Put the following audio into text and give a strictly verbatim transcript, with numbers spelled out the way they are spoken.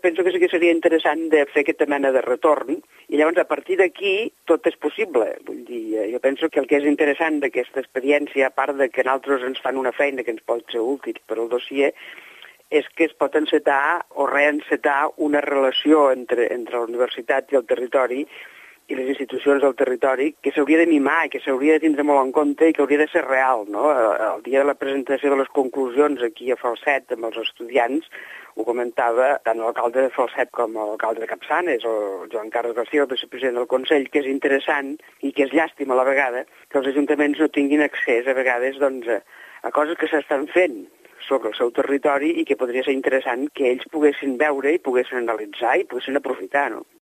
penso que sí que seria interessant de fer aquesta mena de retorn, i llavors a partir d'aquí tot és possible. Vull dir, jo penso que el que és interessant d'aquesta experiència, a part de que nosaltres ens fan una feina que ens pot ser útil per al dossier, és que es pot encetar o reencetar una relació entre, entre la universitat i el territori i les institucions del territori que s'hauria de mimar i que s'hauria de tindre molt en compte i que hauria de ser real, no? El dia de la presentació de les conclusions aquí a Falset amb els estudiants ho comentava tant l'alcalde de Falset com l'alcalde de Capçanes o Joan Carles García, el vicepresident del Consell, que és interessant i que és llàstima a la vegada que els ajuntaments no tinguin accés a vegades doncs, a, a coses que s'estan fent sobre el seu territori i que podria ser interessant que ells poguessin veure i poguessin analitzar i poguessin aprofitar, no?